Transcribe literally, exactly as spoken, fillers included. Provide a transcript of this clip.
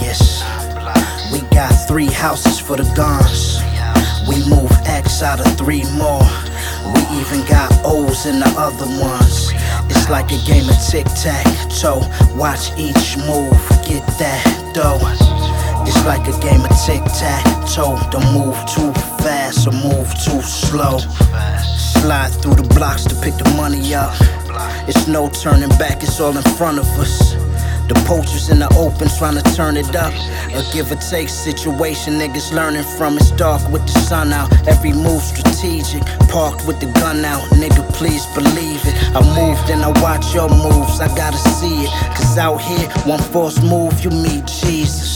players. We got three houses for the guns. We move X out of three more. We even got O's in the other ones. It's like a game of tic-tac-toe. Watch each move, get that dough. It's like a game of tic-tac-toe. Don't move too fast or move too slow. Slide through the blocks to pick the money up. It's no turning back, it's all in front of us. The poachers in the open trying to turn it up. A give or take situation, niggas learning from. It's dark with the sun out, every move strategic. Parked with the gun out, nigga please believe it. I moved and I watch your moves, I gotta see it. Cause out here, one false move, you meet Jesus.